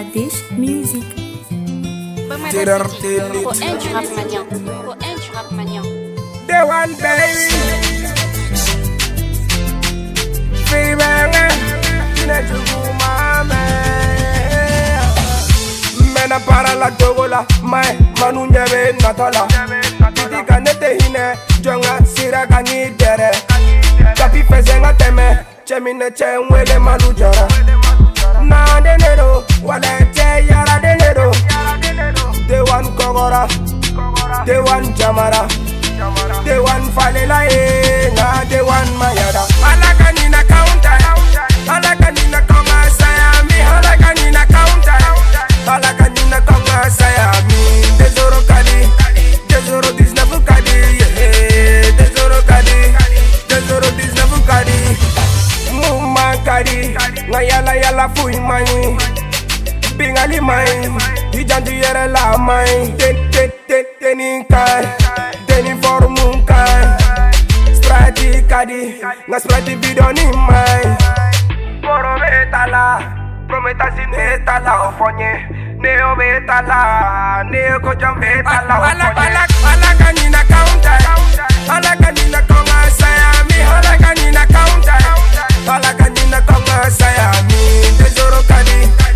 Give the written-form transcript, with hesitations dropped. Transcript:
Dish Music. Poème du rap maniant. The one baby. Free baby. Mena para la togola, mai manu nyebe natola. Titi kanete hine, jonga sira kanyi dere. Tapi fezenga teme, chemine chemwele manu jara. Na denero, wale che yara denero. The one kogora, the one jamara, the one falela na the one mayada. Alakanina counter, alakanina konga sayami, alakanina counter, alakanina konga sayami. Tesoro kadi, tesoro dis never kadi, yeah. Tesoro kadi, tesoro dis never kadi. Muma kadi, ngayala yala fui mani. Bingali mai, hijandu yere la mai. Teni kai, teni formu kai. Sprite kadi, nga sprite bidoni mai. Moro betala, prometa si betala ofonye. Neo betala, neo kojam betala ofonye. Alakanina counter, alakanina konga sayami, alakanina counter, alakanina konga sayami. Tesoro kadi.